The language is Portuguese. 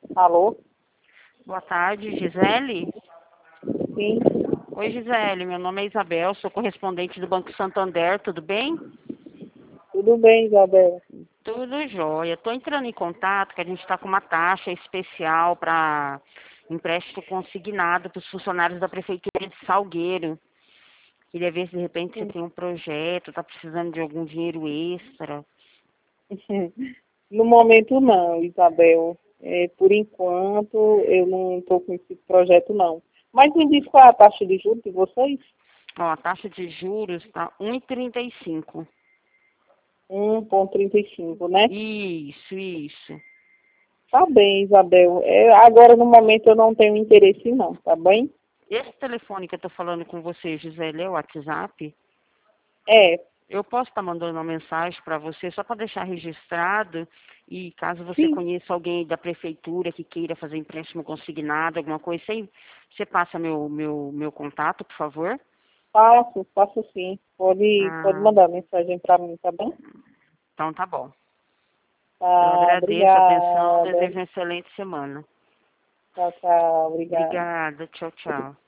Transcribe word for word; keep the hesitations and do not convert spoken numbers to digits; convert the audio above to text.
Alô? Boa tarde, Gisele. Sim, Oi, Gisele, meu nome é Isabel, sou correspondente do Banco Santander, tudo bem? tudo bem, Isabel. Tudo jóia. Estou entrando em contato que a gente está com uma taxa especial para empréstimo consignado para os funcionários da Prefeitura de Salgueiro. Queria ver se de repente você tem um projeto, está precisando de algum dinheiro extra. No momento não, Isabel. É, por enquanto eu não estou com esse projeto não. Mas me diz qual é a taxa de juros de vocês? Ó, a taxa de juros está um vírgula trinta e cinco. um vírgula trinta e cinco, né? Isso, isso. Tá bem, Isabel. É, agora no momento eu não tenho interesse não, tá bem? Esse telefone que eu estou falando com você, Gisele, é o WhatsApp? É, Eu posso estar mandando uma mensagem para você só para deixar registrado e caso você sim, conheça alguém da prefeitura que queira fazer empréstimo consignado, alguma coisa, você, você passa meu, meu, meu contato, por favor? faço, faço sim. Pode, pode Ah, mandar mensagem para mim, tá bem? então tá bom. Eu Tá, agradeço a atenção, obrigada. desejo uma excelente semana. Tchau, tchau, obrigada. Obrigada, tchau, tchau.